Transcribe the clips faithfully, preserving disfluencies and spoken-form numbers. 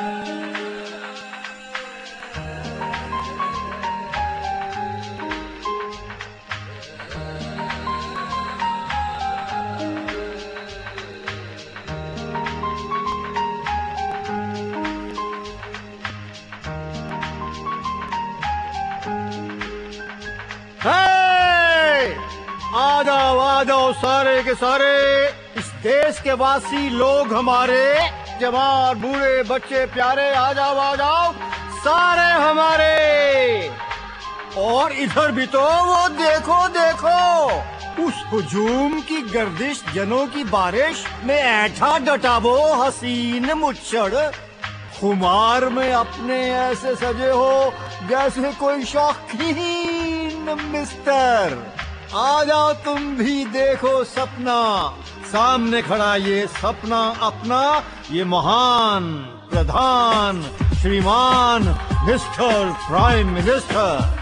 आ जाओ आ जाओ सारे के सारे, इस देश के वासी लोग हमारे, जवान बूढ़े बच्चे प्यारे, आ जाओ आ जाओ सारे हमारे। और इधर भी तो वो देखो देखो, उस हुजूम की गर्दिश, जनों की बारिश में ऐठा डटा वो हसीन मुच्छड़, खुमार में अपने ऐसे सजे हो जैसे कोई शौकीन मिस्टर। आ जाओ तुम भी देखो सपना, सामने खड़ा ये सपना अपना, ये महान प्रधान श्रीमान मिस्टर प्राइम मिनिस्टर।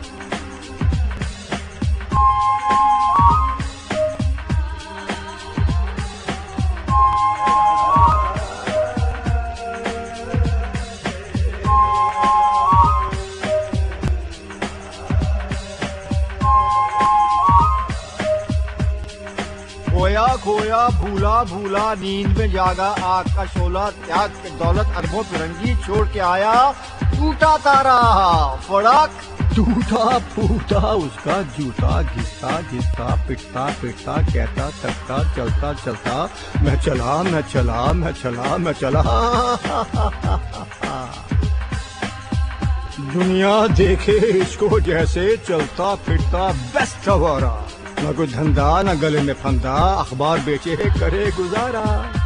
खोया खोया भूला भूला नींद में जागा, आग का शोला त्याग के दौलत अरबों फिरंगी छोड़ के आया, टूटा तारा फड़क टूटा फूटा उसका जूता, घिसता घिसता पिटता पिटता कहता थकता चलता चलता, मैं चला मैं चला मैं चला मैं चला। दुनिया देखे इसको जैसे चलता फिरता बेस्ट हमारा, न कोई धंधा न गले में फंदा, अखबार बेचे करे गुजारा।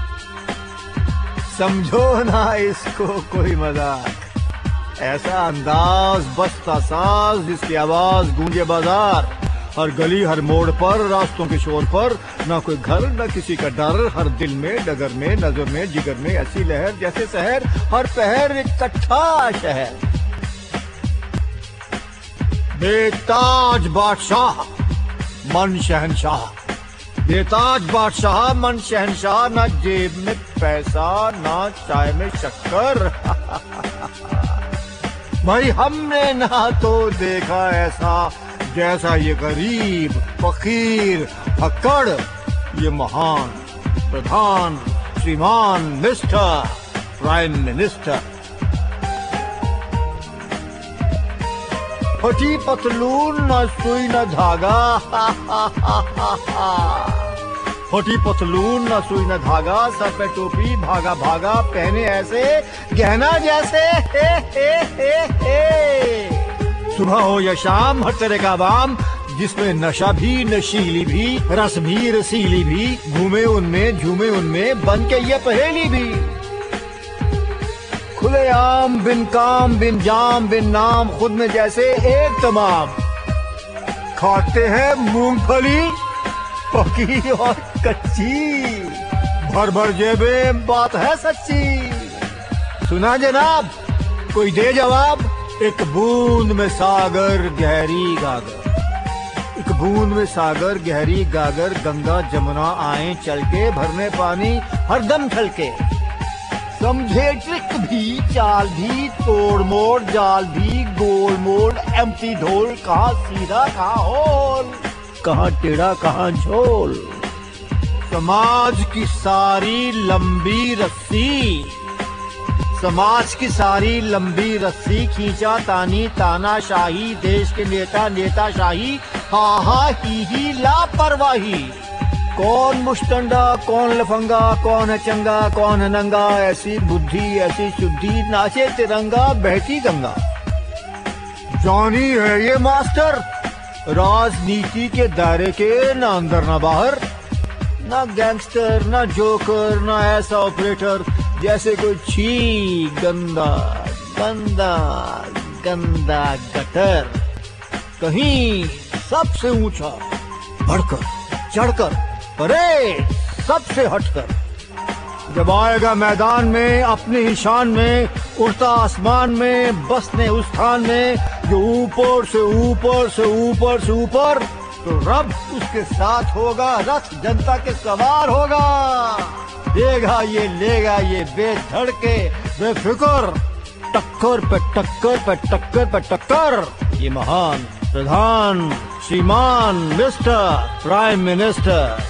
समझो ना इसको कोई मजाक, ऐसा अंदाज बजता साज जिसकी आवाज गूंजे बाजार, हर गली हर मोड़ पर रास्तों के शोर पर, ना कोई घर न किसी का डर, हर दिल में डगर में नजर में जिगर में ऐसी लहर जैसे शहर, हर पहर इकट्ठा शहर। बेताज बादशाह मन शहनशाह, बेताज बादशाह मन शहनशाह, ना जेब में पैसा ना चाय में शक्कर। भाई हमने ना तो देखा ऐसा जैसा ये गरीब फकीर फक्कड़, ये महान प्रधान श्रीमान मिस्टर प्राइम मिनिस्टर। फटी पतलून न सुई न धागा, फटी पतलून न सुई न धागा, सर पे टोपी भागा भागा, पहने ऐसे गहना जैसे हे हे हे हे। सुबह हो या शाम हर तरह का वाम, जिसमें नशा भी नशीली भी, रस भी रसीली भी, घूमे उनमें झूमे उनमें, बन के ये पहेली भी। खुले आम बिन काम बिन जाम बिन नाम, खुद में जैसे एक तमाम, खाते हैं मूंगफली पकी और कच्ची, भर भर जेबे बात है सच्ची। सुना जनाब कोई दे जवाब, एक बूंद में सागर गहरी गागर, एक बूंद में सागर गहरी गागर, गंगा जमुना आए चल के, भरने पानी हरदम छलके। समझे ट्रिक भी चाल भी, तोड़ मोड़ जाल भी, गोल मोड़ एम्प्टी ढोल, कहाँ सीधा कहाँ होल, कहाँ टेढ़ा कहाँ झोल। समाज की सारी लंबी रस्सी, समाज की सारी लंबी रस्सी, खींचा तानी तानाशाही, देश के नेता नेताशाही, हा हा ही ही लापरवाही। कौन मुश्तंडा कौन लफंगा, कौन है चंगा कौन है नंगा, ऐसी बुद्धि ऐसी शुद्धि, नाचे तिरंगा बहती गंगा। जॉनी है ये मास्टर, राजनीति के दायरे के न अंदर न बाहर, ना गैंगस्टर ना जोकर ना ऐसा ऑपरेटर जैसे कोई छी गंदा गंदा गंदा गटर। कहीं सबसे ऊंचा बढ़कर चढ़कर, अरे सबसे हटकर। जब आएगा मैदान में अपनी ही शान में, उड़ता आसमान में, बसने उस स्थान में जो ऊपर से ऊपर से ऊपर से ऊपर, तो रब उसके साथ होगा, रथ जनता के सवार होगा। देगा ये लेगा ये बेधड़के बेफिक्र, टक्कर पे टक्कर पे टक्कर पे टक्कर। ये महान प्रधान श्रीमान मिस्टर प्राइम मिनिस्टर।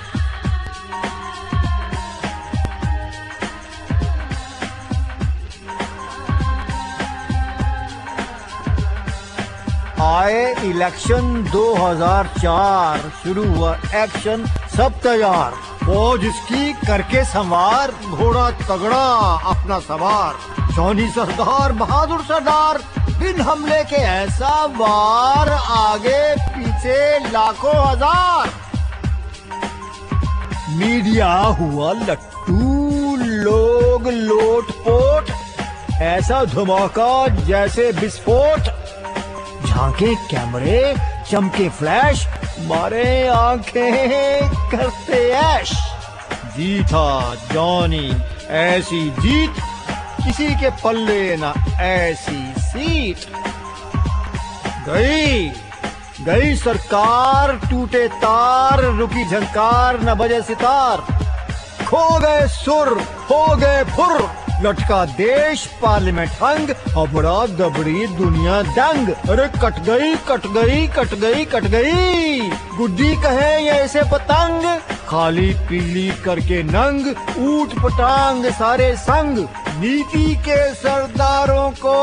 आए इलेक्शन दो हज़ार चार, शुरू हुआ एक्शन, सब तैयार। फौज इसकी करके संवार, घोड़ा तगड़ा अपना सवार। जॉनी सरदार बहादुर सरदार, बिन हमले के ऐसा वार, आगे पीछे लाखों हजार। मीडिया हुआ लट्टू, लोग लोटपोट, ऐसा धमाका जैसे विस्फोट। झांके कैमरे, चमके फ्लैश, मारे आंखें करते ऐश। जीता जॉनी ऐसी जीत, किसी के पल्ले ना ऐसी सीट। गई गई सरकार, टूटे तार, रुकी झंकार, न बजे सितार। खो गए सुर, हो गए फुर, लटका देश पार्लियामेंट हंग, अबड़ा दबड़ी दुनिया दंग। अरे कट गई कट गई कट गई कट गई, गुड्डी कहे ये ऐसे पतंग। खाली पीली करके नंग, ऊट पटांग सारे संग। नीति के सरदारों को,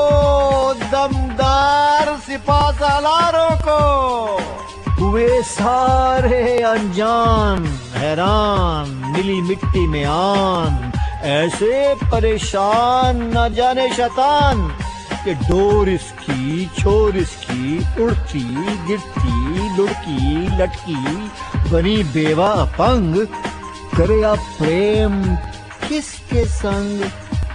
दमदार सिपा सालारों को, हुए सारे अनजान हैरान, मिली मिट्टी में आन। ऐसे परेशान न जाने शैतान, कि डोर इसकी छोर इसकी, उड़ती गिरती लुढ़की लटकी, बनी बेवा अपंग। करे आप प्रेम किसके संग?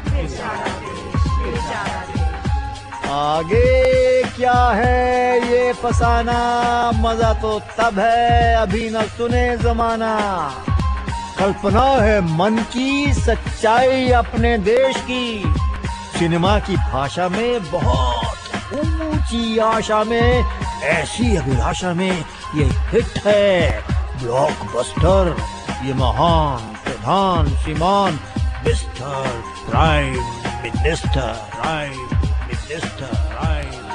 आगे क्या है ये फसाना, मजा तो तब है अभी न सुने जमाना। कल्पना है मन की, सच्चाई अपने देश की। सिनेमा की भाषा में बहुत ऊंची आशा में, ऐसी अभिलाषा में ये हिट है ब्लॉकबस्टर। ये महान प्रधान श्रीमान mister prime minister, prime minister, prime